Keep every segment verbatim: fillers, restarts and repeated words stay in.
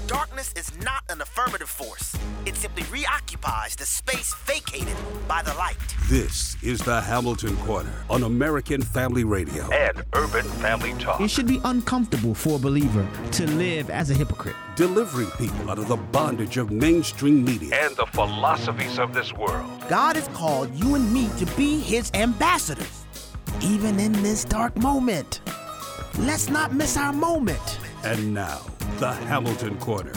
Darkness is not an affirmative force. It simply reoccupies the space vacated by the light. This is the Hamilton Corner on American Family Radio and Urban Family Talk. It should be uncomfortable for a believer to live as a hypocrite. Delivering people out of the bondage of mainstream media and the philosophies of this world. God has called you and me to be his ambassadors, even in this dark moment. Let's not miss our moment. And now, the Hamilton Corner.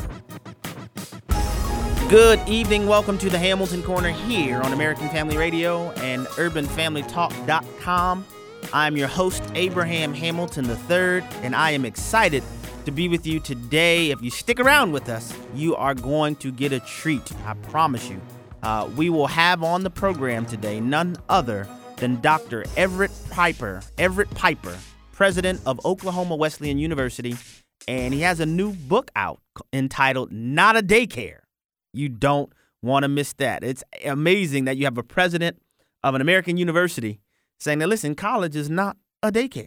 Good evening. Welcome to the Hamilton Corner here on American Family Radio and urban family talk dot com. I'm your host, Abraham Hamilton the third, and I am excited to be with you today. If you stick around with us, you are going to get a treat. I promise you. Uh, we will have on the program today none other than Doctor Everett Piper, Everett Piper, president of Oklahoma Wesleyan University, and he has a new book out entitled Not a Daycare. You don't want to miss that. It's amazing that you have a president of an American university saying that, listen, college is not a daycare,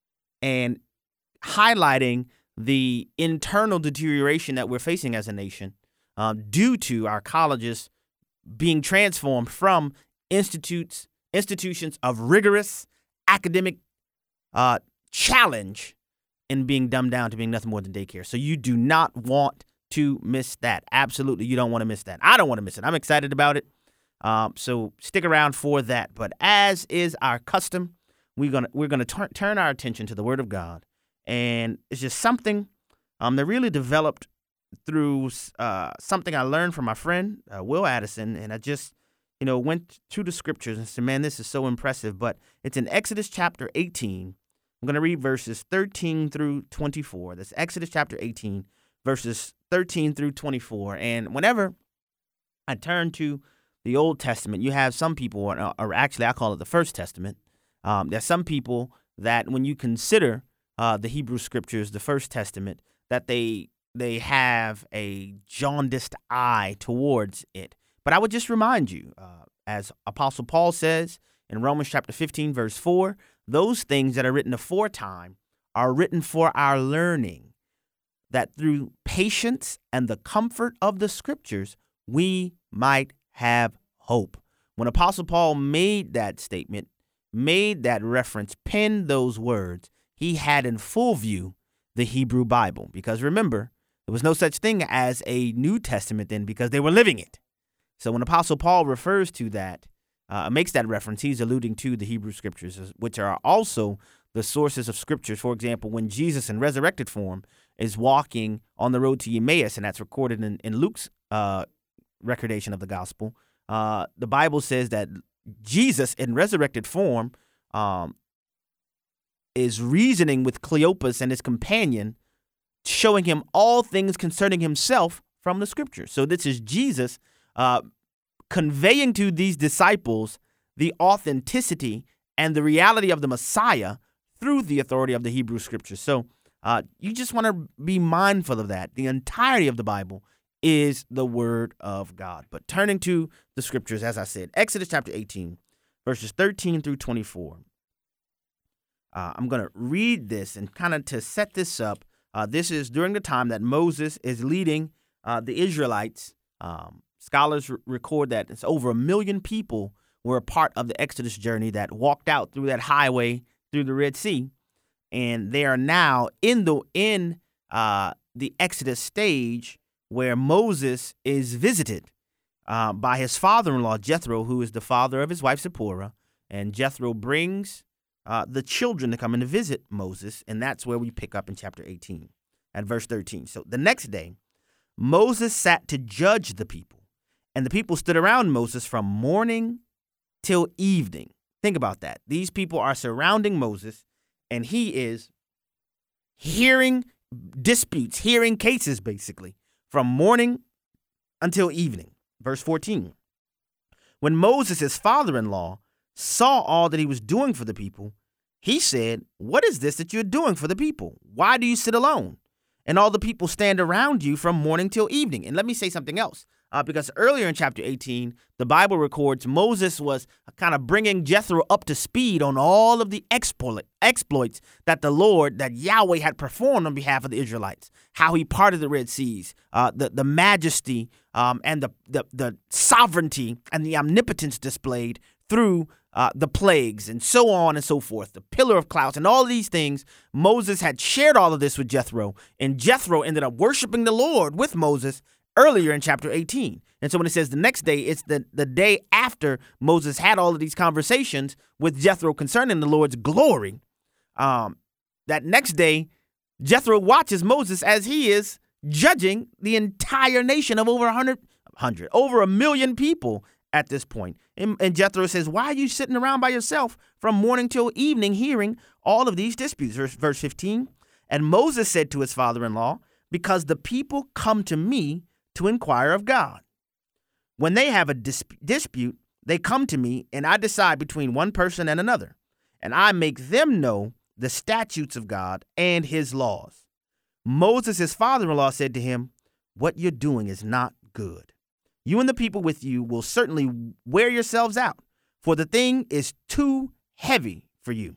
and highlighting the internal deterioration that we're facing as a nation um, due to our colleges being transformed from institutes, institutions of rigorous academic uh, challenge and being dumbed down to being nothing more than daycare. So you do not want to miss that. Absolutely, you don't want to miss that. I don't want to miss it. I'm excited about it. Um, so stick around for that. But as is our custom, we're gonna we're gonna tur- turn our attention to the Word of God, and it's just something um, that really developed through uh, something I learned from my friend uh, Will Addison, and I just you know went through the scriptures and said, man, this is so impressive. But it's in Exodus chapter eighteen. I'm going to read verses thirteen through twenty-four. That's Exodus chapter eighteen, verses thirteen through twenty-four. And whenever I turn to the Old Testament, you have some people, or, or actually I call it the First Testament. Um, there's some people that when you consider uh, the Hebrew Scriptures, the First Testament, that they they have a jaundiced eye towards it. But I would just remind you, uh, as Apostle Paul says in Romans chapter fifteen, verse four, those things that are written aforetime are written for our learning, that through patience and the comfort of the Scriptures, we might have hope. When Apostle Paul made that statement, made that reference, penned those words, he had in full view the Hebrew Bible. Because remember, there was no such thing as a New Testament then, because they were living it. So when Apostle Paul refers to that, Uh, makes that reference, he's alluding to the Hebrew Scriptures, which are also the sources of Scriptures. For example, when Jesus in resurrected form is walking on the road to Emmaus, and that's recorded in, in Luke's uh, recordation of the gospel, uh, the Bible says that Jesus in resurrected form um, is reasoning with Cleopas and his companion, showing him all things concerning himself from the Scriptures. So this is Jesus uh conveying to these disciples the authenticity and the reality of the Messiah through the authority of the Hebrew Scriptures. So uh, you just want to be mindful of that. The entirety of the Bible is the Word of God. But turning to the Scriptures, as I said, Exodus chapter eighteen, verses thirteen through twenty-four. Uh, I'm going to read this and kind of to set this up. Uh, this is during the time that Moses is leading uh, the Israelites. Um, Scholars r- record that it's over a million people were a part of the Exodus journey that walked out through that highway through the Red Sea, and they are now in the in uh, the Exodus stage where Moses is visited uh, by his father-in-law Jethro, who is the father of his wife Zipporah, and Jethro brings uh, the children to come and to visit Moses, and that's where we pick up in chapter eighteen at verse thirteen. So the next day, Moses sat to judge the people. And the people stood around Moses from morning till evening. Think about that. These people are surrounding Moses, and he is hearing disputes, hearing cases, basically, from morning until evening. Verse fourteen. When Moses, his father-in-law, saw all that he was doing for the people, he said, "What is this that you're doing for the people? Why do you sit alone? And all the people stand around you from morning till evening?" And let me say something else. uh, because earlier in chapter eighteen, the Bible records Moses was kind of bringing Jethro up to speed on all of the exploit, exploits that the Lord, that Yahweh had performed on behalf of the Israelites, how he parted the Red Seas, uh, the, the majesty um, and the, the, the sovereignty and the omnipotence displayed through uh, the plagues and so on and so forth, the pillar of clouds and all of these things. Moses had shared all of this with Jethro, and Jethro ended up worshiping the Lord with Moses earlier in chapter eighteen. And so when it says the next day, it's the, the day after Moses had all of these conversations with Jethro concerning the Lord's glory. Um, that next day, Jethro watches Moses as he is judging the entire nation of over a hundred, hundred, over a million people at this point. And, and Jethro says, why are you sitting around by yourself from morning till evening hearing all of these disputes? Verse, verse fifteen, and Moses said to his father-in-law, because the people come to me to inquire of God. When they have a dis- dispute, they come to me, and I decide between one person and another, and I make them know the statutes of God and his laws. Moses, his father-in-law, said to him, what you're doing is not good. You and the people with you will certainly wear yourselves out, for the thing is too heavy for you.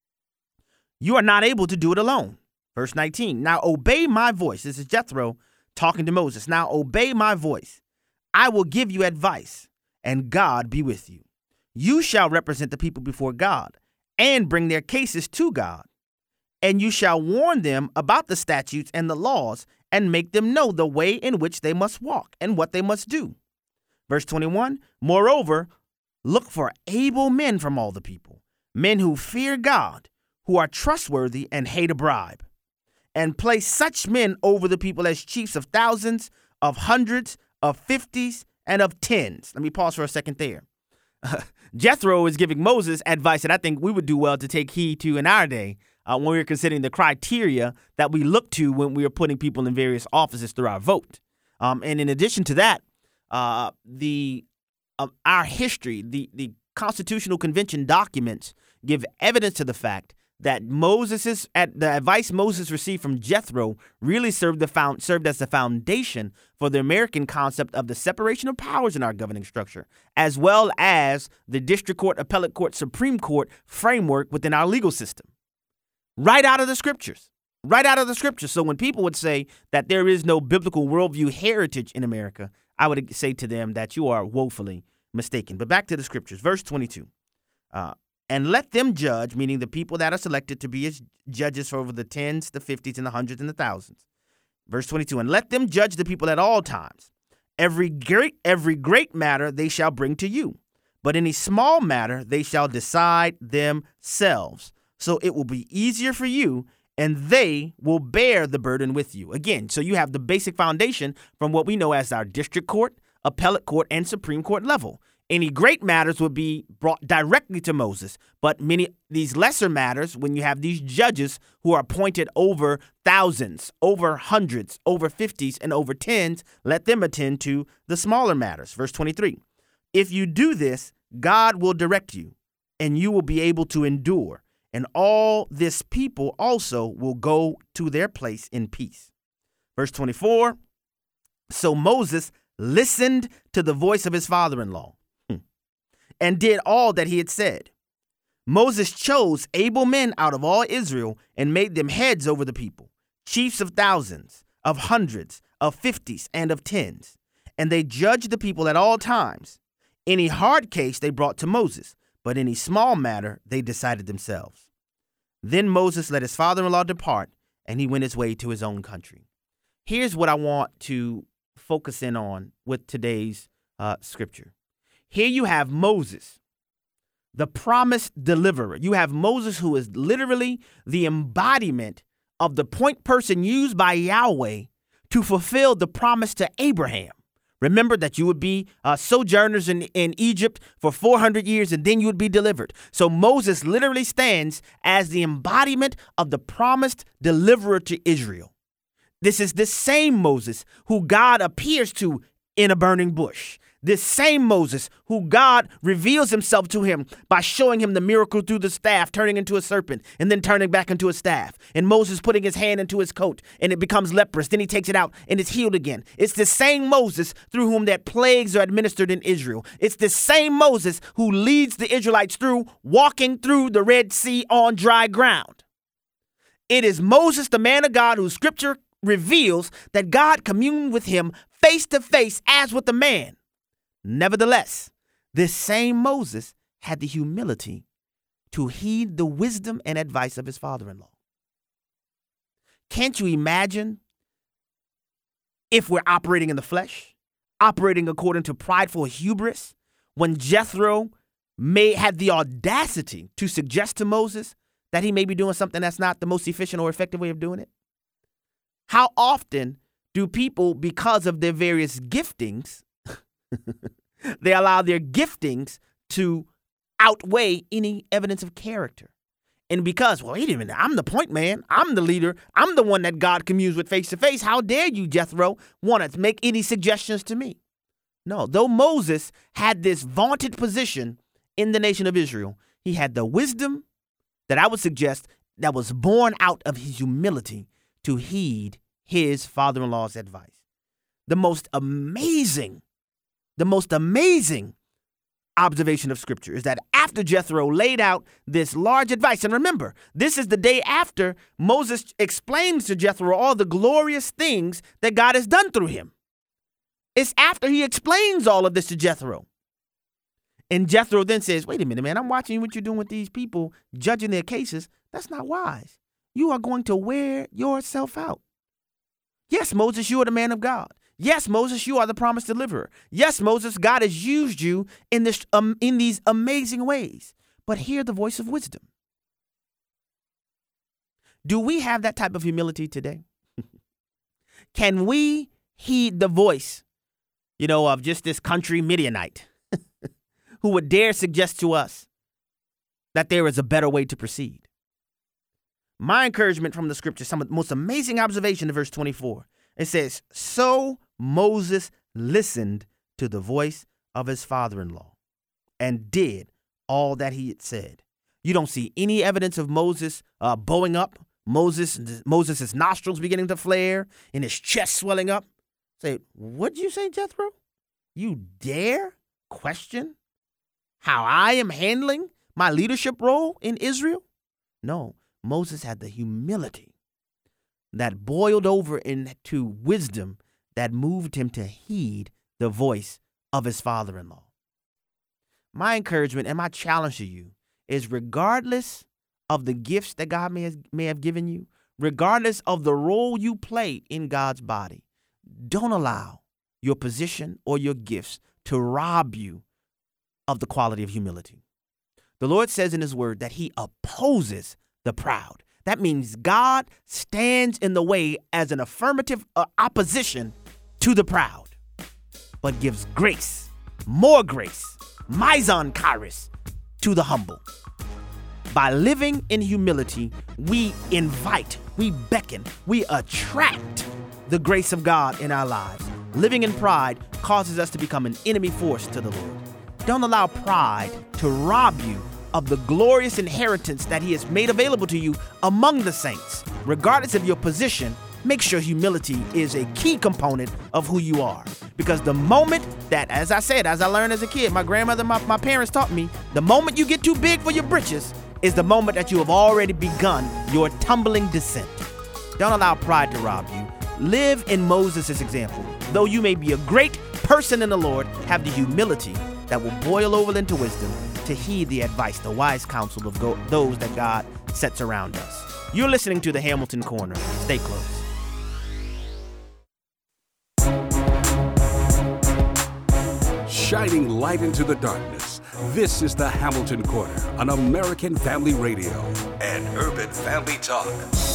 You are not able to do it alone. Verse nineteen, now obey my voice. This is Jethro talking to Moses. Now obey my voice. I will give you advice, and God be with you. You shall represent the people before God and bring their cases to God. And you shall warn them about the statutes and the laws and make them know the way in which they must walk and what they must do. Verse twenty-one, moreover, look for able men from all the people, men who fear God, who are trustworthy and hate a bribe, and place such men over the people as chiefs of thousands, of hundreds, of fifties, and of tens. Let me pause for a second there. Uh, Jethro is giving Moses advice that I think we would do well to take heed to in our day uh, when we're considering the criteria that we look to when we are putting people in various offices through our vote. Um, and in addition to that, uh, the uh, our history, the, the Constitutional Convention documents give evidence to the fact that Moses's at the advice Moses received from Jethro really served the found, served as the foundation for the American concept of the separation of powers in our governing structure, as well as the district court, appellate court, Supreme Court framework within our legal system. Right out of the scriptures, right out of the scriptures. So when people would say that there is no biblical worldview heritage in America, I would say to them that you are woefully mistaken. But back to the scriptures, verse twenty-two. Uh, And let them judge, meaning the people that are selected to be as judges for over the tens, the fifties, and the hundreds, and the thousands. Verse twenty-two, and let them judge the people at all times. Every great, every great matter they shall bring to you, but any small matter they shall decide themselves. So it will be easier for you, and they will bear the burden with you. Again, so you have the basic foundation from what we know as our district court, appellate court, and Supreme Court level. Any great matters would be brought directly to Moses, but many these lesser matters, when you have these judges who are appointed over thousands, over hundreds, over fifties, and over tens, let them attend to the smaller matters. Verse twenty-three, if you do this, God will direct you, and you will be able to endure, and all this people also will go to their place in peace. Verse twenty-four, so Moses listened to the voice of his father-in-law and did all that he had said. Moses chose able men out of all Israel and made them heads over the people, chiefs of thousands, of hundreds, of fifties, and of tens. And they judged the people at all times. Any hard case they brought to Moses, but any small matter they decided themselves. Then Moses let his father-in-law depart, and he went his way to his own country. Here's what I want to focus in on with today's uh, scripture. Here you have Moses, the promised deliverer. You have Moses, who is literally the embodiment of the point person used by Yahweh to fulfill the promise to Abraham. Remember that you would be uh, sojourners in, in Egypt for four hundred years, and then you would be delivered. So Moses literally stands as the embodiment of the promised deliverer to Israel. This is the same Moses who God appears to in a burning bush. This same Moses who God reveals himself to him by showing him the miracle through the staff, turning into a serpent and then turning back into a staff. And Moses putting his hand into his coat and it becomes leprous. Then he takes it out and it's healed again. It's the same Moses through whom that plagues are administered in Israel. It's the same Moses who leads the Israelites through walking through the Red Sea on dry ground. It is Moses, the man of God, whose scripture reveals that God communed with him face to face as with a man. Nevertheless, this same Moses had the humility to heed the wisdom and advice of his father-in-law. Can't you imagine if we're operating in the flesh, operating according to prideful hubris, when Jethro may had the audacity to suggest to Moses that he may be doing something that's not the most efficient or effective way of doing it? How often do people, because of their various giftings, they allow their giftings to outweigh any evidence of character? And because, well, wait a minute, I'm the point man, I'm the leader, I'm the one that God communes with face to face. How dare you, Jethro, want to make any suggestions to me? No, though Moses had this vaunted position in the nation of Israel, he had the wisdom that I would suggest that was born out of his humility to heed his father-in-law's advice. The most amazing, the most amazing observation of Scripture is that after Jethro laid out this large advice, and remember, this is the day after Moses explains to Jethro all the glorious things that God has done through him. It's after he explains all of this to Jethro. And Jethro then says, wait a minute, man, I'm watching what you're doing with these people, judging their cases. That's not wise. You are going to wear yourself out. Yes, Moses, you are the man of God. Yes, Moses, you are the promised deliverer. Yes, Moses, God has used you in this um, in these amazing ways. But hear the voice of wisdom. Do we have that type of humility today? Can we heed the voice, you know, of just this country Midianite who would dare suggest to us that there is a better way to proceed? My encouragement from the scripture, some of the most amazing observation in verse twenty-four. It says, so Moses listened to the voice of his father-in-law and did all that he had said. You don't see any evidence of Moses uh, bowing up, Moses, Moses' nostrils beginning to flare and his chest swelling up. Say, what'd you say, Jethro? You dare question how I am handling my leadership role in Israel? No, Moses had the humility that boiled over into wisdom that moved him to heed the voice of his father-in-law. My encouragement and my challenge to you is, regardless of the gifts that God may, has, may have given you, regardless of the role you play in God's body, don't allow your position or your gifts to rob you of the quality of humility. The Lord says in his word that he opposes the proud. That means God stands in the way as an affirmative uh, opposition to the proud, but gives grace, more grace, meison charis, to the humble. By living in humility, we invite, we beckon, we attract the grace of God in our lives. Living in pride causes us to become an enemy force to the Lord. Don't allow pride to rob you of the glorious inheritance that he has made available to you among the saints. Regardless of your position, make sure humility is a key component of who you are. Because the moment that, as I said, as I learned as a kid, my grandmother, my, my parents taught me, the moment you get too big for your britches is the moment that you have already begun your tumbling descent. Don't allow pride to rob you. Live in Moses' example. Though you may be a great person in the Lord, have the humility that will boil over into wisdom to heed the advice, the wise counsel of go- those that God sets around us. You're listening to the Hamilton Corner. Stay close. Shining light into the darkness. This is the Hamilton Corner on American Family Radio and Urban Family Talk.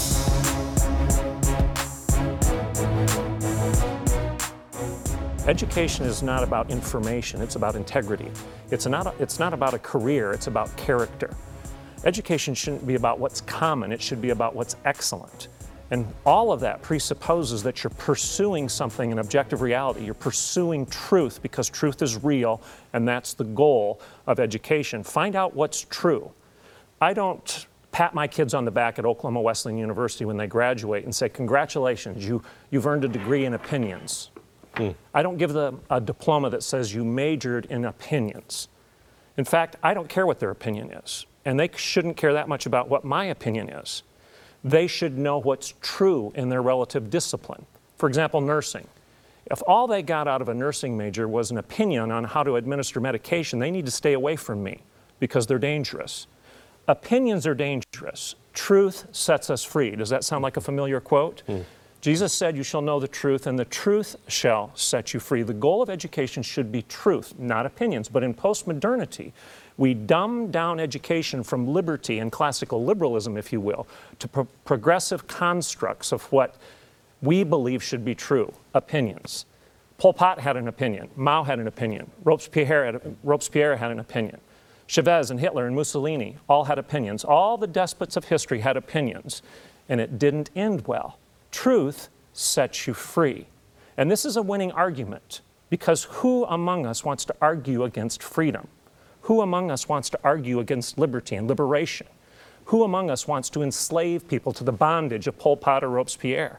Education is not about information, it's about integrity. It's not, a, it's not about a career, it's about character. Education shouldn't be about what's common, it should be about what's excellent. And all of that presupposes that you're pursuing something, an objective reality. You're pursuing truth because truth is real, and that's the goal of education. Find out what's true. I don't pat my kids on the back at Oklahoma Wesleyan University when they graduate and say, congratulations, you, you've earned a degree in opinions. Mm. I don't give them a diploma that says you majored in opinions. In fact, I don't care what their opinion is, and they shouldn't care that much about what my opinion is. They should know what's true in their relative discipline. For example, nursing. If all they got out of a nursing major was an opinion on how to administer medication, they need to stay away from me because they're dangerous. Opinions are dangerous. Truth sets us free. Does that sound like a familiar quote? Mm. Jesus said, you shall know the truth, and the truth shall set you free. The goal of education should be truth, not opinions. But in postmodernity, we dumb down education from liberty and classical liberalism, if you will, to pro- progressive constructs of what we believe should be true, opinions. Pol Pot had an opinion. Mao had an opinion. Robespierre had, a, Robespierre had an opinion. Chavez and Hitler and Mussolini all had opinions. All the despots of history had opinions, and it didn't end well. Truth sets you free. And this is a winning argument, because who among us wants to argue against freedom? Who among us wants to argue against liberty and liberation? Who among us wants to enslave people to the bondage of Pol Pot or Robespierre?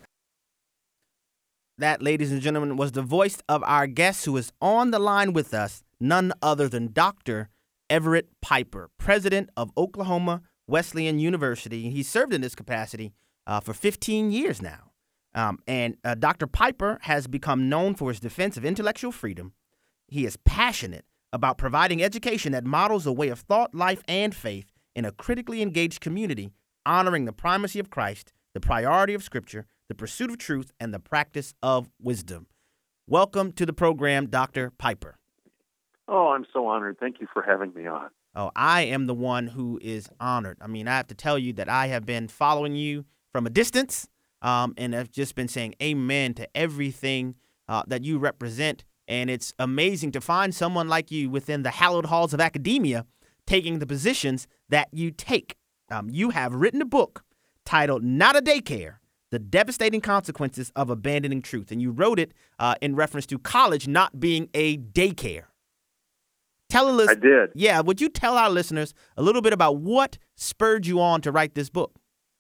That, ladies and gentlemen, was the voice of our guest who is on the line with us, none other than Doctor Everett Piper, president of Oklahoma Wesleyan University. He served in this capacity uh, for fifteen years now. Um, and uh, Doctor Piper has become known for his defense of intellectual freedom. He is passionate about providing education that models a way of thought, life, and faith in a critically engaged community, honoring the primacy of Christ, the priority of Scripture, the pursuit of truth, and the practice of wisdom. Welcome to the program, Doctor Piper. Oh, I'm so honored. Thank you for having me on. Oh, I am the one who is honored. I mean, I have to tell you that I have been following you from a distance, um, and I've just been saying amen to everything uh, that you represent. And it's amazing to find someone like you within the hallowed halls of academia taking the positions that you take. Um, you have written a book titled Not a Daycare, The Devastating Consequences of Abandoning Truth. And you wrote it uh, in reference to college not being a daycare. Tell us, I did. Yeah, would you tell our listeners a little bit about what spurred you on to write this book?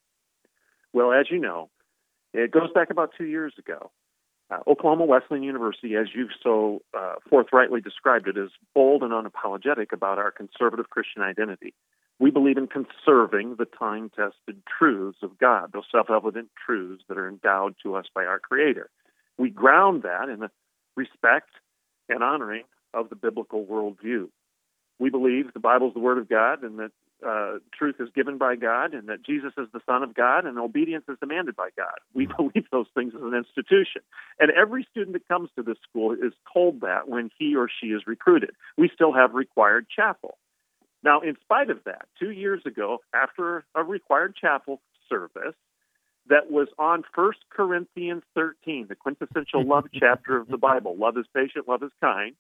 Well, as you know, it goes back about two years ago. Uh, Oklahoma Wesleyan University, as you've so uh, forthrightly described it, is bold and unapologetic about our conservative Christian identity. We believe in conserving the time-tested truths of God, those self-evident truths that are endowed to us by our Creator. We ground that in the respect and honoring of the biblical worldview. We believe the Bible is the Word of God, and that uh, truth is given by God, and that Jesus is the Son of God, and obedience is demanded by God. We believe those things as an institution. And every student that comes to this school is told that when he or she is recruited. We still have required chapel. Now, in spite of that, two years ago, after a required chapel service that was on First Corinthians thirteen, the quintessential love chapter of the Bible, love is patient, love is kind,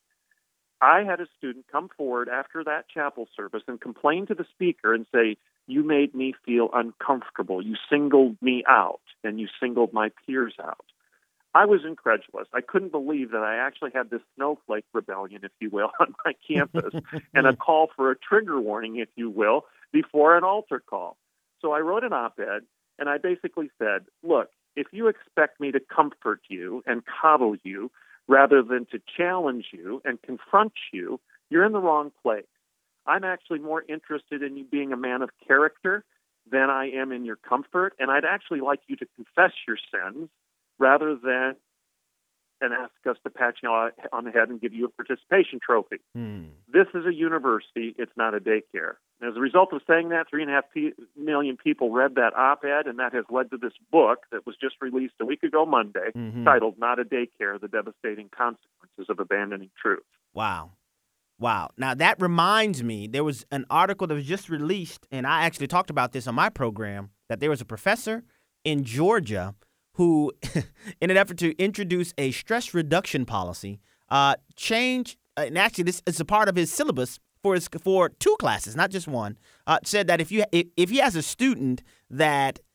I had a student come forward after that chapel service and complain to the speaker and say, you made me feel uncomfortable. You singled me out, and you singled my peers out. I was incredulous. I couldn't believe that I actually had this snowflake rebellion, if you will, on my campus, and a call for a trigger warning, if you will, before an altar call. So I wrote an op-ed, and I basically said, look, if you expect me to comfort you and coddle you, rather than to challenge you and confront you, you're in the wrong place. I'm actually more interested in you being a man of character than I am in your comfort, and I'd actually like you to confess your sins rather than and ask us to pat you on the head and give you a participation trophy. Hmm. This is a university. It's not a daycare. And as a result of saying that, three and a half p- million people read that op-ed, and that has led to this book that was just released a week ago Monday, mm-hmm. titled Not a Daycare, The Devastating Consequences of Abandoning Truth. Wow. Wow. Now, that reminds me, there was an article that was just released, and I actually talked about this on my program, that there was a professor in Georgia who, in an effort to introduce a stress reduction policy, uh, changed, uh, and actually this is a part of his syllabus for his, for two classes, not just one, uh, said that if you if, if he has a student that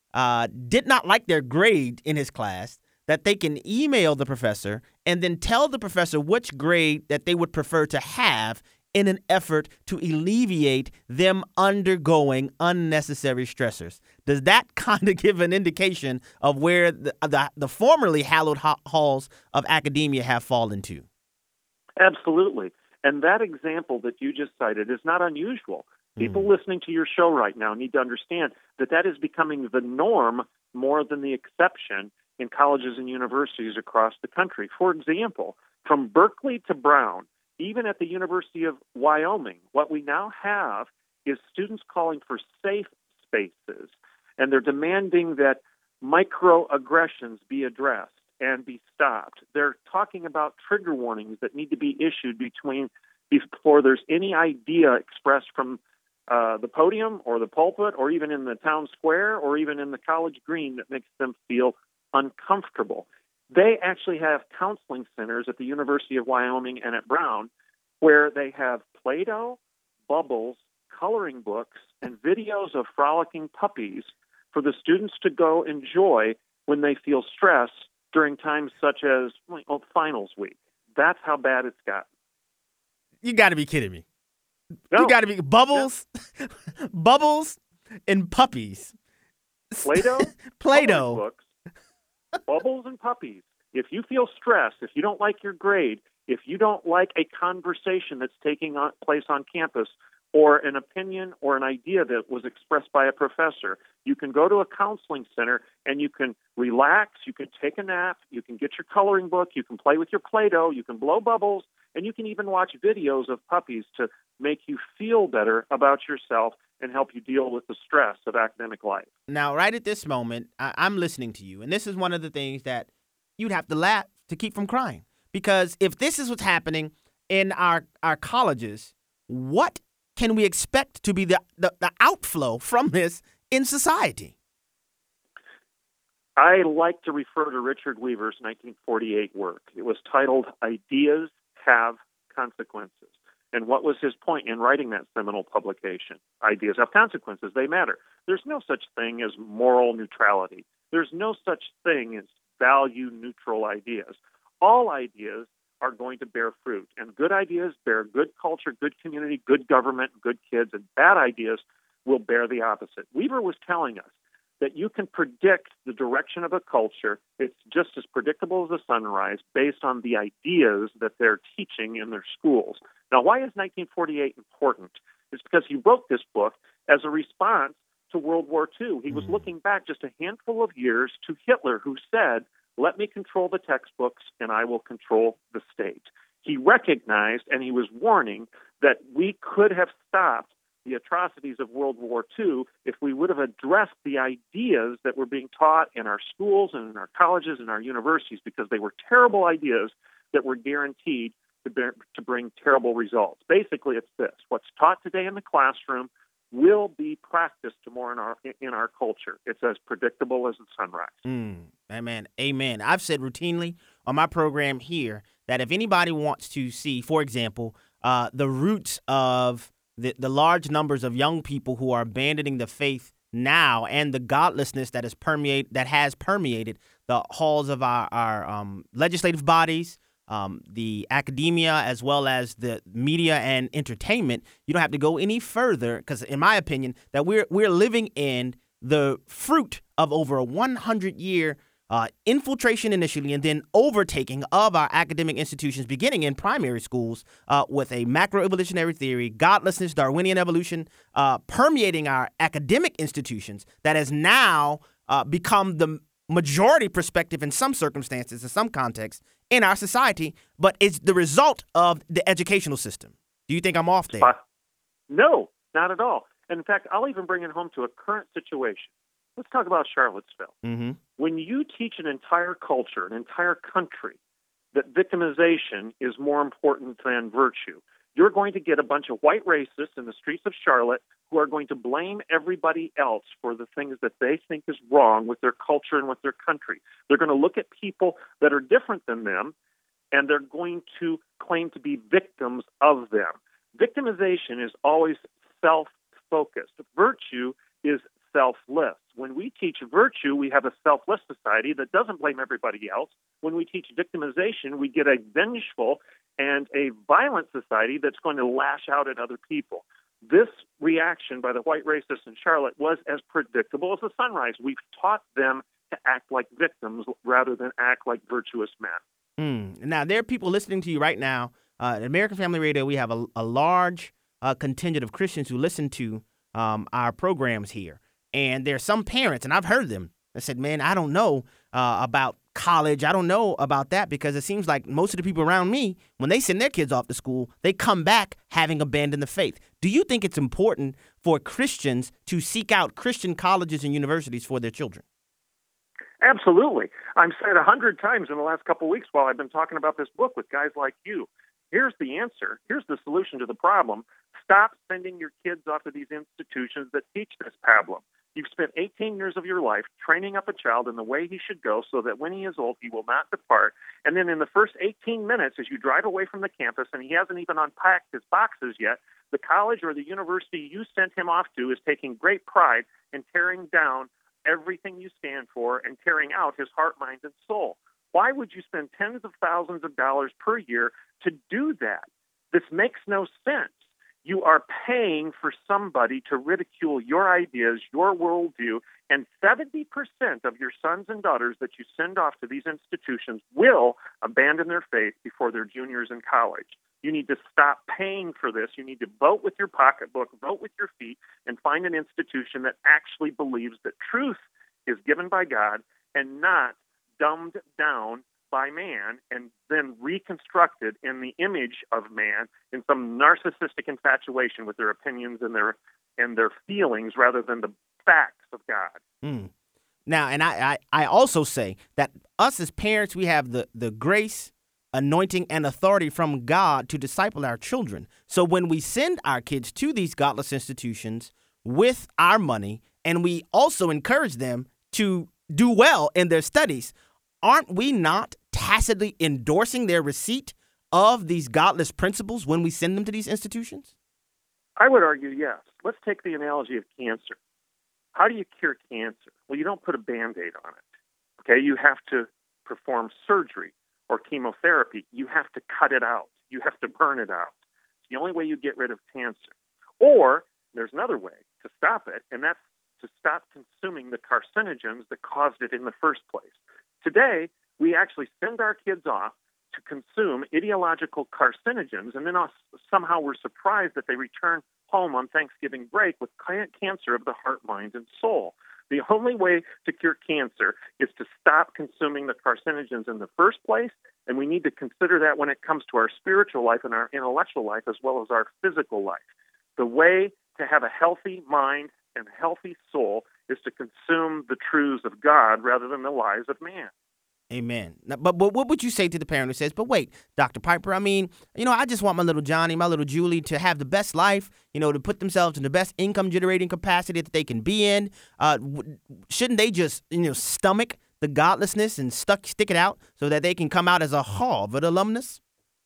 uh, did not like their grade in his class, that they can email the professor and then tell the professor which grade that they would prefer to have in an effort to alleviate them undergoing unnecessary stressors. Does that kind of give an indication of where the, the, the formerly hallowed ha- halls of academia have fallen to? Absolutely. And that example that you just cited is not unusual. People mm. listening to your show right now need to understand that that is becoming the norm more than the exception in colleges and universities across the country. For example, from Berkeley to Brown, even at the University of Wyoming, what we now have is students calling for safe spaces, and they're demanding that microaggressions be addressed and be stopped. They're talking about trigger warnings that need to be issued between before there's any idea expressed from uh, the podium or the pulpit or even in the town square or even in the college green that makes them feel uncomfortable. They actually have counseling centers at the University of Wyoming and at Brown where they have Play-Doh, bubbles, coloring books, and videos of frolicking puppies for the students to go enjoy when they feel stress during times such as well, finals week. That's how bad it's gotten. You got to be kidding me. No. You got to be bubbles, no. bubbles, and puppies. Play-Doh, Play-Doh, books, bubbles, and puppies. If you feel stressed, if you don't like your grade, if you don't like a conversation that's taking on, place on campus, or an opinion or an idea that was expressed by a professor, you can go to a counseling center and you can relax, you can take a nap, you can get your coloring book, you can play with your Play-Doh, you can blow bubbles, and you can even watch videos of puppies to make you feel better about yourself and help you deal with the stress of academic life. Now, right at this moment, I- I'm listening to you, and this is one of the things that you'd have to laugh to keep from crying. Because if this is what's happening in our, our colleges, what can we expect to be the, the, the outflow from this in society? I like to refer to Richard Weaver's nineteen forty-eight work. It was titled Ideas Have Consequences. And what was his point in writing that seminal publication? Ideas have consequences. They matter. There's no such thing as moral neutrality. There's no such thing as value-neutral ideas. All ideas are going to bear fruit, and good ideas bear good culture, good community, good government, good kids, and bad ideas will bear the opposite. Weaver was telling us that you can predict the direction of a culture. It's just as predictable as the sunrise based on the ideas that they're teaching in their schools. Now, why is nineteen forty-eight important? It's because he wrote this book as a response to World War Two. He was mm. looking back just a handful of years to Hitler, who said, "Let me control the textbooks and I will control the state." He recognized and he was warning that we could have stopped the atrocities of World War Two if we would have addressed the ideas that were being taught in our schools and in our colleges and our universities, because they were terrible ideas that were guaranteed to, bear, to bring terrible results. Basically, it's this. What's taught today in the classroom will be practiced more in our in our culture. It's as predictable as the sunrise. Mm, amen. Amen. I've said routinely on my program here that if anybody wants to see, for example, uh, the roots of the, the large numbers of young people who are abandoning the faith now and the godlessness that is permeate that has permeated the halls of our, our um, legislative bodies, Um, the academia, as well as the media and entertainment, you don't have to go any further, because in my opinion, that we're we're living in the fruit of over a one hundred year uh, infiltration initially and then overtaking of our academic institutions, beginning in primary schools uh, with a macroevolutionary theory, godlessness, Darwinian evolution, uh, permeating our academic institutions that has now uh, become the majority perspective in some circumstances, in some contexts, in our society, but it's the result of the educational system. Do you think I'm off there? Uh, no, not at all. And in fact, I'll even bring it home to a current situation. Let's talk about Charlottesville. Mm-hmm. When you teach an entire culture, an entire country, that victimization is more important than virtue, you're going to get a bunch of white racists in the streets of Charlotte who are going to blame everybody else for the things that they think is wrong with their culture and with their country. They're going to look at people that are different than them, and they're going to claim to be victims of them. Victimization is always self-focused. Virtue is selfless. When we teach virtue, we have a selfless society that doesn't blame everybody else. When we teach victimization, we get a vengeful and a violent society that's going to lash out at other people. This reaction by the white racists in Charlotte was as predictable as the sunrise. We've taught them to act like victims rather than act like virtuous men. Mm. Now, there are people listening to you right now. Uh, at American Family Radio, we have a, a large uh, contingent of Christians who listen to um, our programs here. And there are some parents, and I've heard them, that said, man, I don't know uh, about college. I don't know about that because it seems like most of the people around me, when they send their kids off to school, they come back having abandoned the faith. Do you think it's important for Christians to seek out Christian colleges and universities for their children? Absolutely. I've said a hundred times in the last couple of weeks while I've been talking about this book with guys like you. Here's the answer. Here's the solution to the problem. Stop sending your kids off to these institutions that teach this pablum. You've spent eighteen years of your life training up a child in the way he should go so that when he is old, he will not depart. And then in the first eighteen minutes, as you drive away from the campus and he hasn't even unpacked his boxes yet, the college or the university you sent him off to is taking great pride in tearing down everything you stand for and tearing out his heart, mind, and soul. Why would you spend tens of thousands of dollars per year to do that? This makes no sense. You are paying for somebody to ridicule your ideas, your worldview, and seventy percent of your sons and daughters that you send off to these institutions will abandon their faith before they're juniors in college. You need to stop paying for this. You need to vote with your pocketbook, vote with your feet, and find an institution that actually believes that truth is given by God and not dumbed down by man and then reconstructed in the image of man in some narcissistic infatuation with their opinions and their and their feelings rather than the facts of God. Mm. Now, and I, I, I also say that us as parents, we have the, the grace, anointing, and authority from God to disciple our children. So when we send our kids to these godless institutions with our money, and we also encourage them to do well in their studies, aren't we not tacitly endorsing their receipt of these godless principles when we send them to these institutions? I would argue yes. Let's take the analogy of cancer. How do you cure cancer? Well, you don't put a Band-Aid on it. Okay, you have to perform surgery or chemotherapy. You have to cut it out. You have to burn it out. It's the only way you get rid of cancer. Or there's another way to stop it, and that's to stop consuming the carcinogens that caused it in the first place. Today, we actually send our kids off to consume ideological carcinogens, and then us, somehow we're surprised that they return home on Thanksgiving break with cancer of the heart, mind, and soul. The only way to cure cancer is to stop consuming the carcinogens in the first place, and we need to consider that when it comes to our spiritual life and our intellectual life as well as our physical life. The way to have a healthy mind and healthy soul is to consume the truths of God rather than the lies of man. Amen. Now, but, but what would you say to the parent who says, but wait, Doctor Piper, I mean, you know, I just want my little Johnny, my little Julie to have the best life, you know, to put themselves in the best income generating capacity that they can be in. Uh, w- shouldn't they just, you know, stomach the godlessness and stuck stick it out so that they can come out as a Harvard alumnus?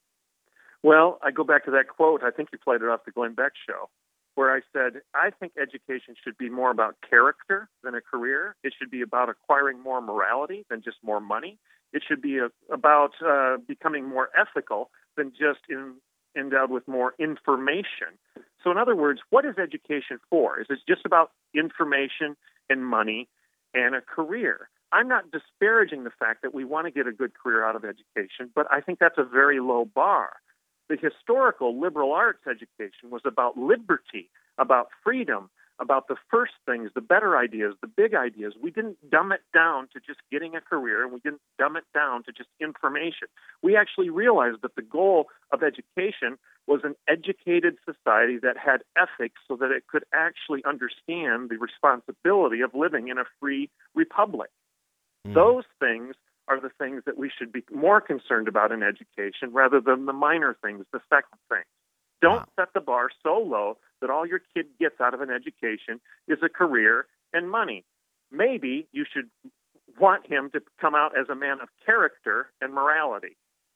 Well, I go back to that quote. I think you played it off the Glenn Beck show, where I said, I think education should be more about character than a career. It should be about acquiring more morality than just more money. It should be a, about uh, becoming more ethical than just in, endowed with more information. So in other words, what is education for? Is it just about information and money and a career? I'm not disparaging the fact that we want to get a good career out of education, but I think that's a very low bar. The historical liberal arts education was about liberty, about freedom, about the first things, the better ideas, the big ideas. We didn't dumb it down to just getting a career, and we didn't dumb it down to just information. We actually realized that the goal of education was an educated society that had ethics so that it could actually understand the responsibility of living in a free republic. Mm. Those things are the things that we should be more concerned about in education rather than the minor things, the second things. Don't wow. set the bar so low that all your kid gets out of an education is a career and money. Maybe you should want him to come out as a man of character and morality.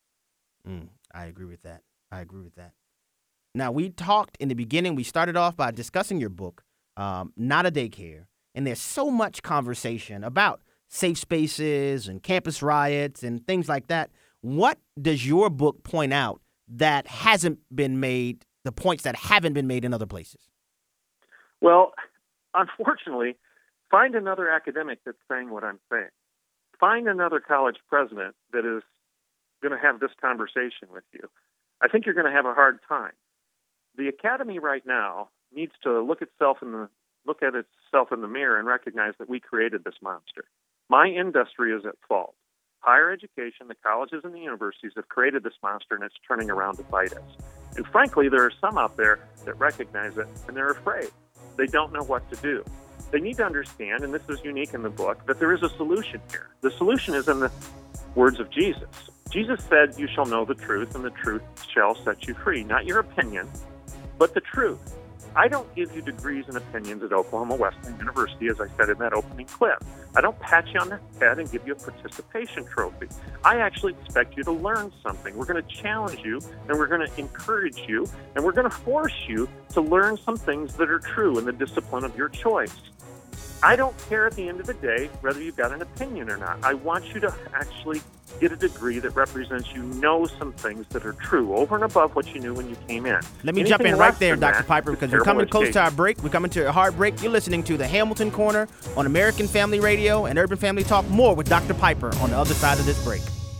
Mm, I agree with that. I agree with that. Now, we talked in the beginning, we started off by discussing your book, um, Not a Daycare. and there's so much conversation about safe spaces and campus riots and things like that. What does your book point out that hasn't been made, the points that haven't been made in other places? Well, unfortunately, find another academic that's saying what I'm saying. Find another college president that is going to have this conversation with you. I think you're going to have a hard time. The academy right now needs to look itself in the look at itself in the mirror and recognize that we created this monster. My industry is at fault. Higher education, the colleges and the universities have created this monster, and it's turning around to bite us. And frankly, there are some out there that recognize it, and they're afraid. They don't know what to do. They need to understand, and this is unique in the book, that there is a solution here. The solution is in the words of Jesus. Jesus said, "You shall know the truth, and the truth shall set you free." Not your opinion, but the truth. I don't give you degrees and opinions at Oklahoma Wesleyan University, as I said in that opening clip. I don't pat you on the head and give you a participation trophy. I actually expect you to learn something. We're going to challenge you, and we're going to encourage you, and we're going to force you to learn some things that are true in the discipline of your choice. I don't care at the end of the day whether you've got an opinion or not. I want you to actually get a degree that represents you know some things that are true over and above what you knew when you came in. Let me Anything jump in right less there, than Doctor that Piper, is because we're terrible coming close to education. our break. We're coming to a hard break. You're listening to the Hamilton Corner on American Family Radio and Urban Family Talk. More with Doctor Piper on the other side of this break.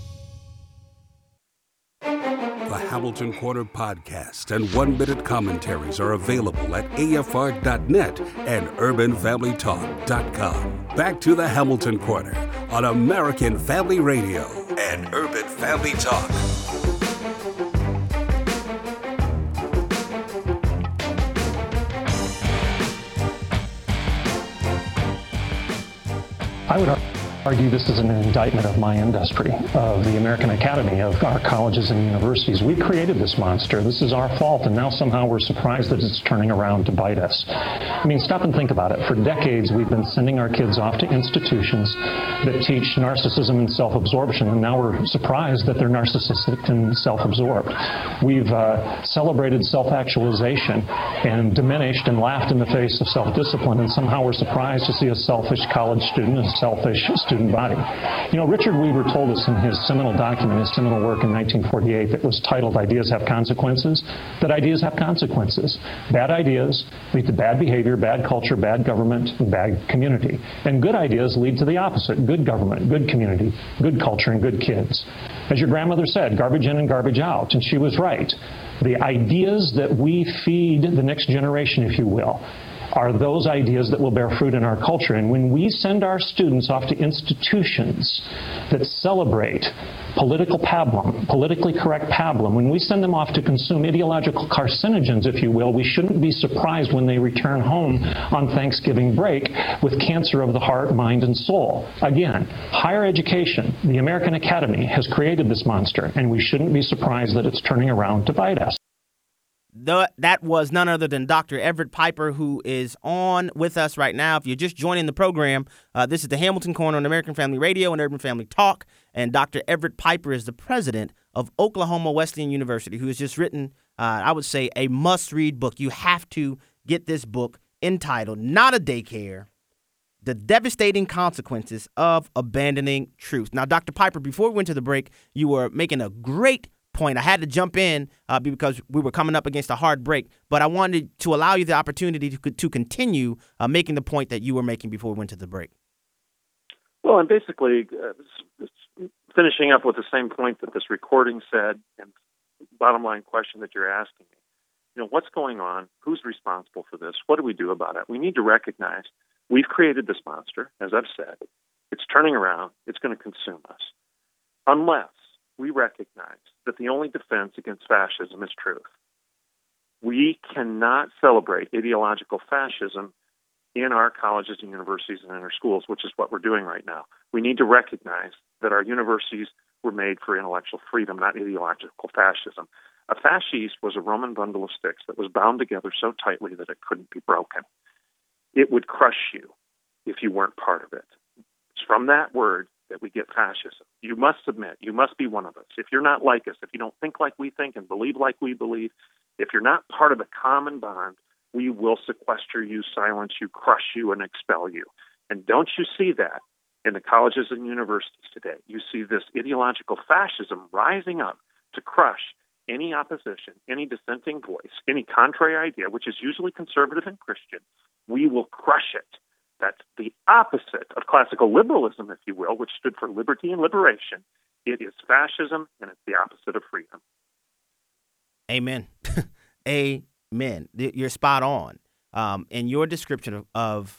The Hamilton Corner podcast and one-minute commentaries are available at A F R dot net and urban family talk dot com. Back to the Hamilton Corner on American Family Radio and Urban Family Talk. I would argue this is an indictment of my industry, of the American Academy, of our colleges and universities. We created this monster. This is our fault, and now somehow we're surprised that it's turning around to bite us. I mean, stop and think about it. For decades, we've been sending our kids off to institutions that teach narcissism and self-absorption, and now we're surprised that they're narcissistic and self-absorbed. We've uh, celebrated self-actualization and diminished and laughed in the face of self-discipline, and somehow we're surprised to see a selfish college student, a selfish student body. You know, Richard Weaver told us in his seminal document, his seminal work in nineteen forty-eight that was titled Ideas Have Consequences, that ideas have consequences. Bad ideas lead to bad behavior, bad culture, bad government, and bad community. And good ideas lead to the opposite, good government, good community, good culture, and good kids. As your grandmother said, garbage in and garbage out, and she was right. The ideas that we feed the next generation, if you will, are those ideas that will bear fruit in our culture. And when we send our students off to institutions that celebrate political pablum, politically correct pablum, when we send them off to consume ideological carcinogens, if you will, we shouldn't be surprised when they return home on Thanksgiving break with cancer of the heart, mind, and soul. Again, higher education, the American Academy, has created this monster, and we shouldn't be surprised that it's turning around to bite us. The, that was none other than Doctor Everett Piper, who is on with us right now. If you're just joining the program, uh, this is the Hamilton Corner on American Family Radio and Urban Family Talk. And Doctor Everett Piper is the president of Oklahoma Wesleyan University, who has just written, uh, I would say, a must-read book. You have to get this book entitled Not a Daycare, The Devastating Consequences of Abandoning Truth. Now, Doctor Piper, before we went to the break, you were making a great point. I had to jump in uh, because we were coming up against a hard break, but I wanted to allow you the opportunity to, to continue uh, making the point that you were making before we went to the break. Well, I'm basically uh, finishing up with the same point that this recording said, and bottom line question that you're asking me. You know, what's going on? Who's responsible for this? What do we do about it? We need to recognize we've created this monster, as I've said. It's turning around. It's going to consume us. Unless we recognize that the only defense against fascism is truth. We cannot celebrate ideological fascism in our colleges and universities and in our schools, which is what we're doing right now. We need to recognize that our universities were made for intellectual freedom, not ideological fascism. A fasciste was a Roman bundle of sticks that was bound together so tightly that it couldn't be broken. It would crush you if you weren't part of it. It's from that word that we get fascism. You must submit. You must be one of us. If you're not like us, if you don't think like we think and believe like we believe, if you're not part of the common bond, we will sequester you, silence you, crush you, and expel you. And don't you see that in the colleges and universities today? You see this ideological fascism rising up to crush any opposition, any dissenting voice, any contrary idea, which is usually conservative and Christian. We will crush it. That's the opposite of classical liberalism, if you will, which stood for liberty and liberation. It is fascism, and it's the opposite of freedom. Amen. Amen. You're spot on. Um, in your description of, of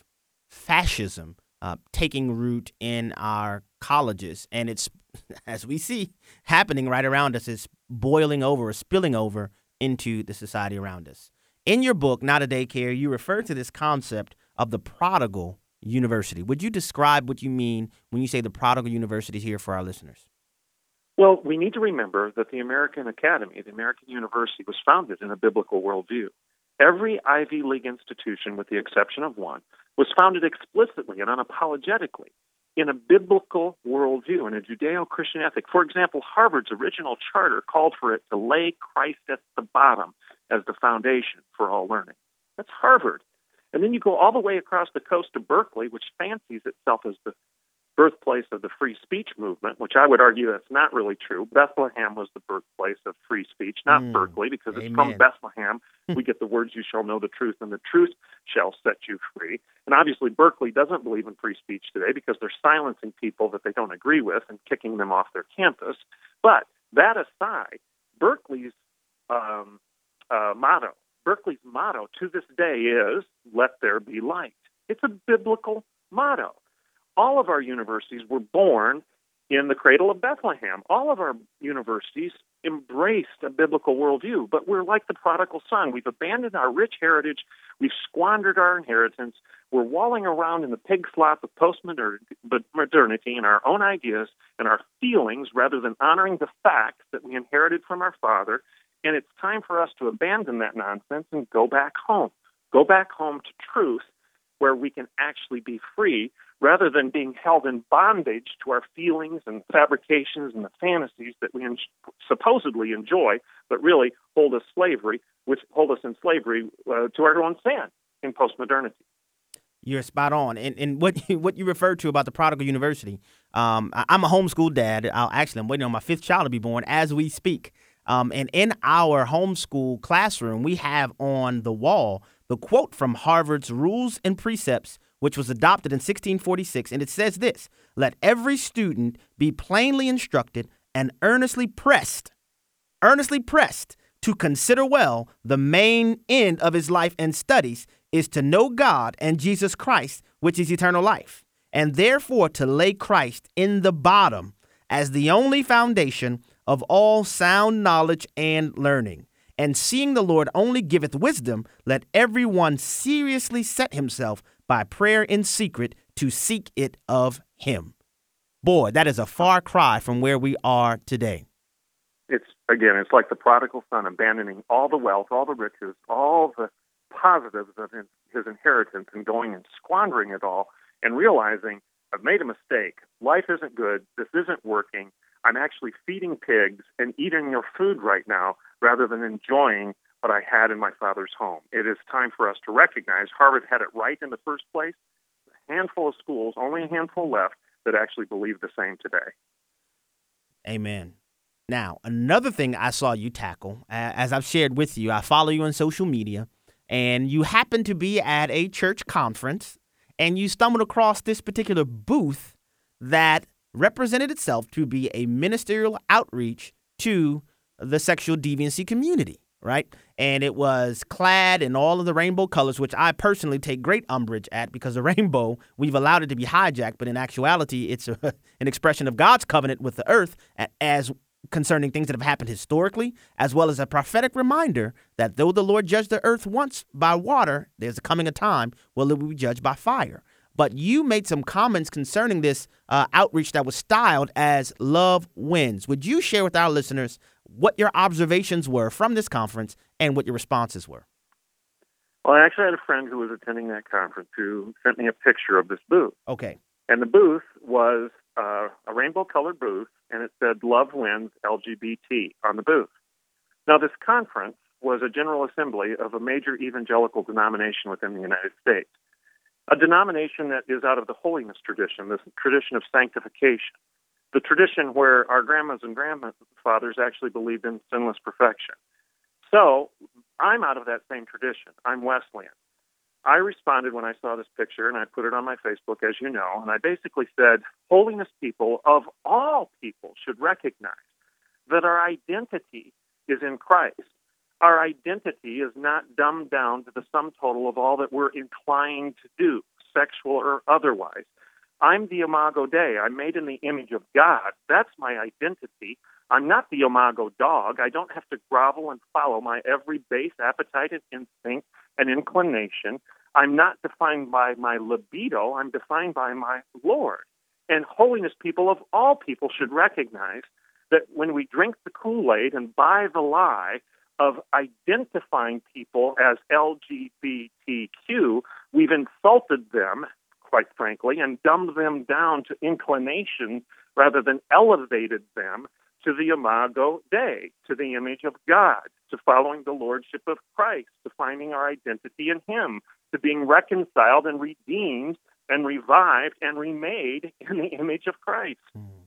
fascism uh, taking root in our colleges, and it's, as we see happening right around us, it's boiling over or spilling over into the society around us. In your book, Not a Daycare, you refer to this concept of the prodigal university. Would you describe what you mean when you say the prodigal university here for our listeners? Well, we need to remember that the American Academy, the American University, was founded in a biblical worldview. Every Ivy League institution, with the exception of one, was founded explicitly and unapologetically in a biblical worldview, in a Judeo-Christian ethic. For example, Harvard's original charter called for it to lay Christ at the bottom as the foundation for all learning. That's Harvard. And then you go all the way across the coast to Berkeley, which fancies itself as the birthplace of the free speech movement, which I would argue that's not really true. Bethlehem was the birthplace of free speech, not mm, Berkeley, because it's amen. from Bethlehem. We get the words, you shall know the truth, and the truth shall set you free. And obviously Berkeley doesn't believe in free speech today because they're silencing people that they don't agree with and kicking them off their campus. But that aside, Berkeley's um, uh, motto, Berkeley's motto to this day is, let there be light. It's a biblical motto. All of our universities were born in the cradle of Bethlehem. All of our universities embraced a biblical worldview, but we're like the prodigal son. We've abandoned our rich heritage. We've squandered our inheritance. We're walling around in the pig slop of post-modernity and our own ideas and our feelings rather than honoring the facts that we inherited from our father. And it's time for us to abandon that nonsense and go back home. Go back home to truth, where we can actually be free rather than being held in bondage to our feelings and fabrications and the fantasies that we en- supposedly enjoy, but really hold us slavery, which hold us in slavery uh, to our own sin in postmodernity. You're spot on. And, and what you, what you referred to about the prodigal university, um, I, I'm a homeschool dad. I'll, actually, I'm waiting on my fifth child to be born as we speak. Um, and in our homeschool classroom, we have on the wall the quote from Harvard's Rules and Precepts, which was adopted in sixteen forty-six. And it says this: let every student be plainly instructed and earnestly pressed, earnestly pressed to consider well the main end of his life and studies is to know God and Jesus Christ, which is eternal life, and therefore to lay Christ in the bottom as the only foundation of all sound knowledge and learning. And seeing the Lord only giveth wisdom, let everyone seriously set himself by prayer in secret to seek it of him. Boy, that is a far cry from where we are today. It's, again, it's like the prodigal son abandoning all the wealth, all the riches, all the positives of his, his inheritance and going and squandering it all and realizing, I've made a mistake. Life isn't good. This isn't working. I'm actually feeding pigs and eating your food right now rather than enjoying what I had in my father's home. It is time for us to recognize Harvard had it right in the first place. A handful of schools, only a handful left, that actually believe the same today. Amen. Now, another thing I saw you tackle, as I've shared with you, I follow you on social media, and you happen to be at a church conference, and you stumbled across this particular booth that represented itself to be a ministerial outreach to the sexual deviancy community, right? And it was clad in all of the rainbow colors, which I personally take great umbrage at because the rainbow, we've allowed it to be hijacked, but in actuality, it's a, an expression of God's covenant with the earth as concerning things that have happened historically, as well as a prophetic reminder that though the Lord judged the earth once by water, there's coming a time where it will be judged by fire. But you made some comments concerning this uh, outreach that was styled as Love Wins. Would you share with our listeners what your observations were from this conference and what your responses were? Well, I actually had a friend who was attending that conference who sent me a picture of this booth. Okay. And the booth was uh, a rainbow-colored booth, and it said Love Wins L G B T on the booth. Now, this conference was a General Assembly of a major evangelical denomination within the United States, a denomination that is out of the holiness tradition, this tradition of sanctification, the tradition where our grandmas and grandfathers actually believed in sinless perfection. So I'm out of that same tradition. I'm Wesleyan. I responded when I saw this picture, and I put it on my Facebook, as you know, and I basically said, holiness people of all people should recognize that our identity is in Christ. Our identity is not dumbed down to the sum total of all that we're inclined to do, sexual or otherwise. I'm the Imago Dei. I'm made in the image of God. That's my identity. I'm not the Imago dog. I don't have to grovel and follow my every base appetite and instinct and inclination. I'm not defined by my libido. I'm defined by my Lord. And holiness people of all people should recognize that when we drink the Kool-Aid and buy the lie of identifying people as L G B T Q, we've insulted them, quite frankly, and dumbed them down to inclination rather than elevated them to the Imago Dei, to the image of God, to following the Lordship of Christ, to finding our identity in Him, to being reconciled and redeemed and revived and remade in the image of Christ.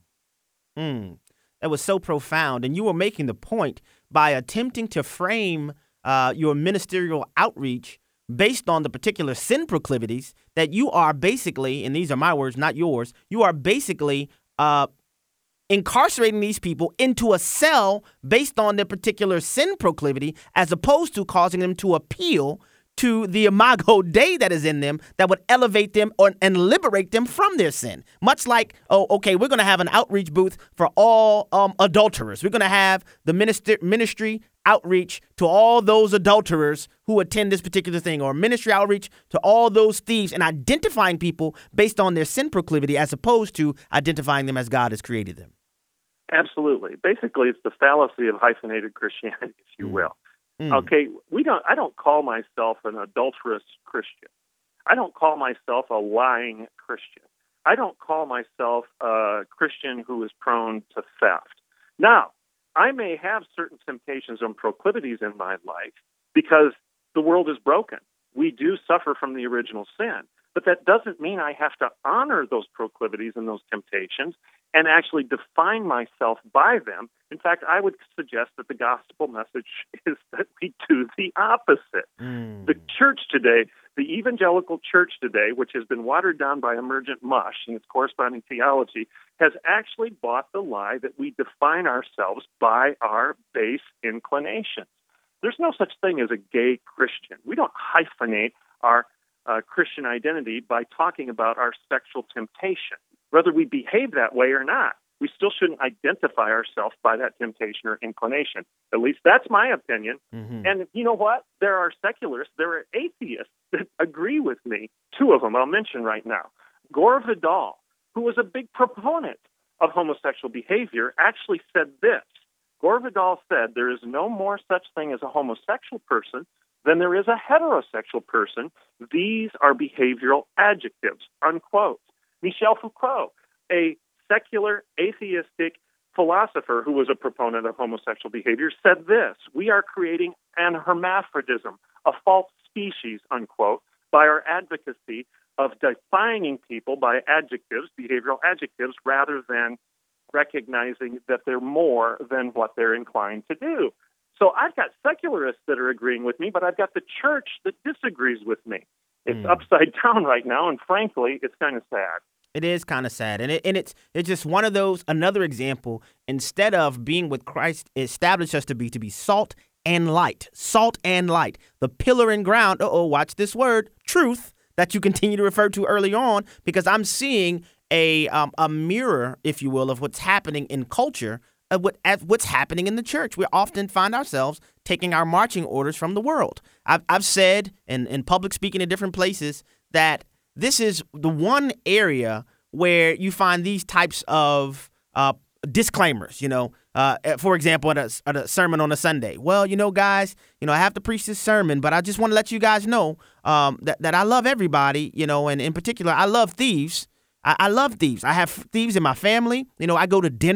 Mm. That was so profound. And you were making the point by attempting to frame uh, your ministerial outreach based on the particular sin proclivities that you are basically, and these are my words, not yours, you are basically uh, incarcerating these people into a cell based on their particular sin proclivity, as opposed to causing them to appeal to the Imago Dei that is in them that would elevate them or, and liberate them from their sin. Much like, oh, okay, we're going to have an outreach booth for all um, adulterers. We're going to have the minister, ministry outreach to all those adulterers who attend this particular thing, or ministry outreach to all those thieves, and identifying people based on their sin proclivity as opposed to identifying them as God has created them. Absolutely. Basically, it's the fallacy of hyphenated Christianity, if you will. Mm. Okay, we don't. I don't call myself an adulterous Christian. I don't call myself a lying Christian. I don't call myself a Christian who is prone to theft. Now, I may have certain temptations and proclivities in my life because the world is broken. We do suffer from the original sin. But that doesn't mean I have to honor those proclivities and those temptations and actually define myself by them. In fact, I would suggest that the gospel message is that we do the opposite. Mm. The church today, the evangelical church today, which has been watered down by emergent mush and its corresponding theology, has actually bought the lie that we define ourselves by our base inclinations. There's no such thing as a gay Christian. We don't hyphenate our Uh, Christian identity by talking about our sexual temptation. Whether we behave that way or not, we still shouldn't identify ourselves by that temptation or inclination. At least that's my opinion. Mm-hmm. And you know what? There are secularists, there are atheists that agree with me. Two of them I'll mention right now. Gore Vidal, who was a big proponent of homosexual behavior, actually said this. Gore Vidal said, there is no more such thing as a homosexual person than there is a heterosexual person. These are behavioral adjectives, unquote. Michel Foucault, a secular atheistic philosopher who was a proponent of homosexual behavior, said this: we are creating an hermaphrodism, a false species, unquote, by our advocacy of defining people by adjectives, behavioral adjectives, rather than recognizing that they're more than what they're inclined to do. So I've got secularists that are agreeing with me, but I've got the church that disagrees with me. It's mm. upside down right now, and frankly, it's kind of sad. It is kind of sad, and it, and it's it's just one of those, another example. Instead of being what Christ established us to be, to be salt and light, salt and light, the pillar and ground. Uh-oh, watch this word, truth, that you continue to refer to early on, because I'm seeing a um, a mirror, if you will, of what's happening in culture. Uh, what, at what's happening in the church. We often find ourselves taking our marching orders from the world. I've, I've said in, in public speaking in different places that this is the one area where you find these types of uh, disclaimers, you know, uh, for example, at a, at a sermon on a Sunday. Well, you know, guys, you know, I have to preach this sermon, but I just want to let you guys know um, that, that I love everybody, you know, and in particular, I love thieves. I, I love thieves. I have thieves in my family. You know, I go to dinner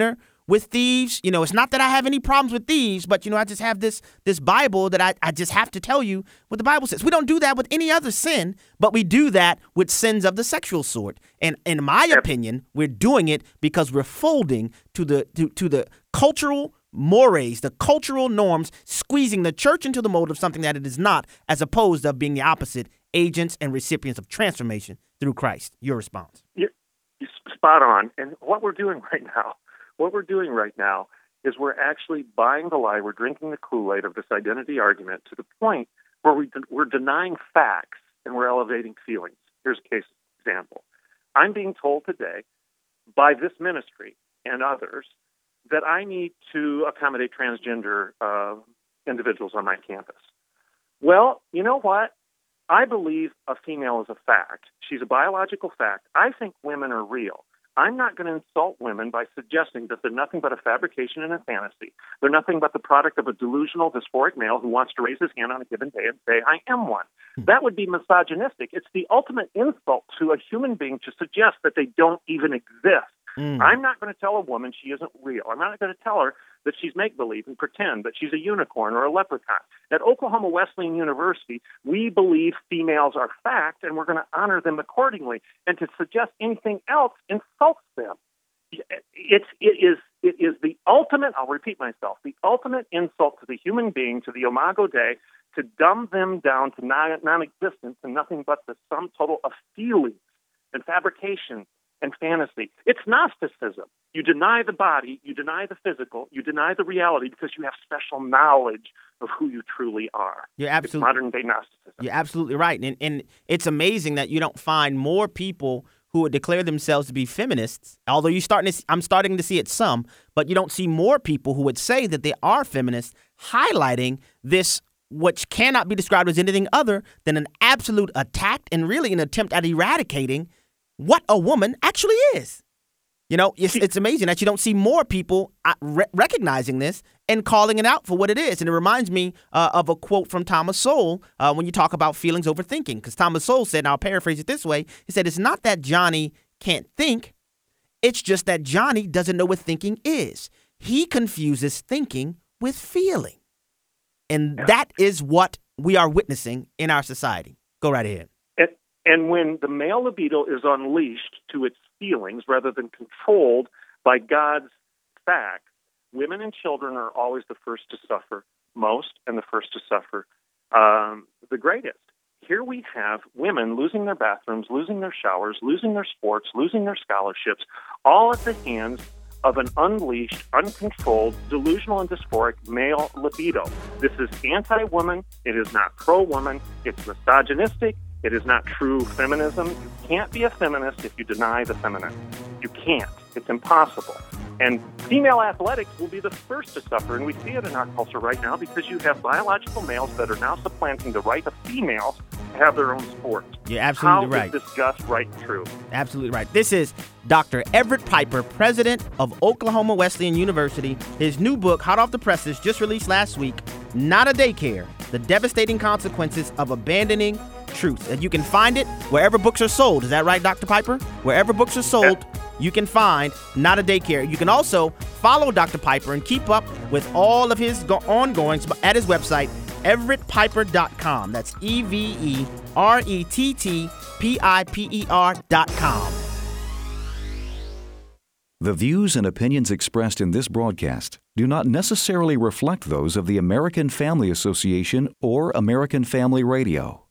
with thieves. You know, it's not that I have any problems with thieves, but, you know, I just have this this Bible that I, I just have to tell you what the Bible says. We don't do that with any other sin, but we do that with sins of the sexual sort. And in my opinion, we're doing it because we're folding to the to, to the cultural mores, the cultural norms, squeezing the church into the mold of something that it is not, as opposed to being the opposite, agents and recipients of transformation through Christ. Your response? You're, you're spot on. And what we're doing right now, what we're doing right now is we're actually buying the lie. We're drinking the Kool-Aid of this identity argument to the point where we de- we're denying facts and we're elevating feelings. Here's a case example. I'm being told today by this ministry and others that I need to accommodate transgender uh, individuals on my campus. Well, you know what? I believe a female is a fact. She's a biological fact. I think women are real. I'm not going to insult women by suggesting that they're nothing but a fabrication and a fantasy. They're nothing but the product of a delusional, dysphoric male who wants to raise his hand on a given day and say, I am one. That would be misogynistic. It's the ultimate insult to a human being to suggest that they don't even exist. Mm. I'm not going to tell a woman she isn't real. I'm not going to tell her that she's make-believe and pretend that she's a unicorn or a leprechaun. At Oklahoma Wesleyan University, we believe females are fact, and we're going to honor them accordingly. And to suggest anything else insults them. It's, it is, it is the ultimate, I'll repeat myself, the ultimate insult to the human being, to the Imago Dei, to dumb them down to non- non-existence and nothing but the sum total of feelings and fabrication and fantasy. It's Gnosticism. You deny the body, you deny the physical, you deny the reality because you have special knowledge of who you truly are. You're absolutely, it's modern-day Gnosticism. You're absolutely right. And, and it's amazing that you don't find more people who would declare themselves to be feminists, although you starting to, I'm starting to see it some, but you don't see more people who would say that they are feminists highlighting this, which cannot be described as anything other than an absolute attack and really an attempt at eradicating what a woman actually is. You know, it's, it's amazing that you don't see more people re- recognizing this and calling it out for what it is. And it reminds me uh, of a quote from Thomas Sowell uh, when you talk about feelings over thinking. Because Thomas Sowell said, and I'll paraphrase it this way, he said, it's not that Johnny can't think. It's just that Johnny doesn't know what thinking is. He confuses thinking with feeling. And yeah. that is what we are witnessing in our society. Go right ahead. And when the male libido is unleashed to its feelings rather than controlled by God's facts, women and children are always the first to suffer most and the first to suffer um, the greatest. Here we have women losing their bathrooms, losing their showers, losing their sports, losing their scholarships, all at the hands of an unleashed, uncontrolled, delusional and dysphoric male libido. This is anti-woman. It is not pro-woman. It's misogynistic. It is not true feminism. You can't be a feminist if you deny the feminine. You can't. It's impossible. And female athletics will be the first to suffer, and we see it in our culture right now because you have biological males that are now supplanting the right of females to have their own sports. You're absolutely How right. How is this just right and true? Absolutely right. This is Doctor Everett Piper, president of Oklahoma Wesleyan University. His new book, hot off the presses, just released last week, Not a Daycare, The Devastating Consequences of Abandoning Truth. And you can find it wherever books are sold. Is that right, Doctor Piper? Wherever books are sold, you can find Not a Daycare. You can also follow Doctor Piper and keep up with all of his go- ongoings at his website, everett piper dot com. That's E V E R E T T P I P E R dot com. The views and opinions expressed in this broadcast do not necessarily reflect those of the American Family Association or American Family Radio.